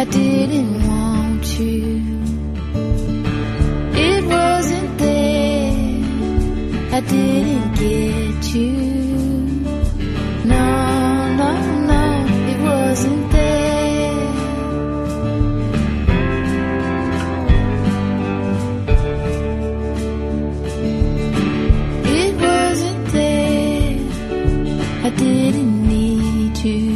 didn't want you. It wasn't there. I didn't get you. No, no, no, it wasn't there. It wasn't there. I didn't need you.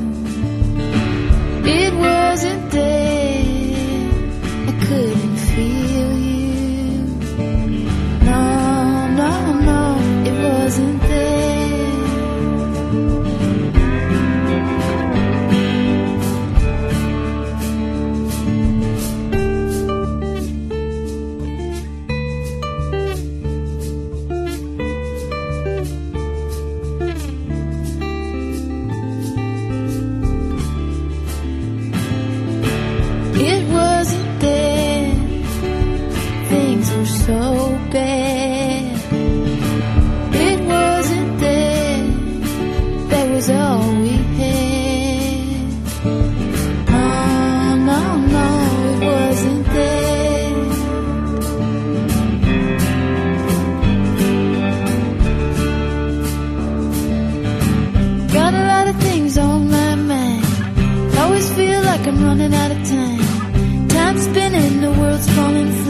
It wasn't there. I couldn't feel you. No, no, no, it wasn't there. It wasn't there. Things were so bad. It wasn't there. That was all we had. Oh, no, no, it wasn't there. Got a lot of things on my mind. Always feel like I'm running out of time. Time's spinning, the world's falling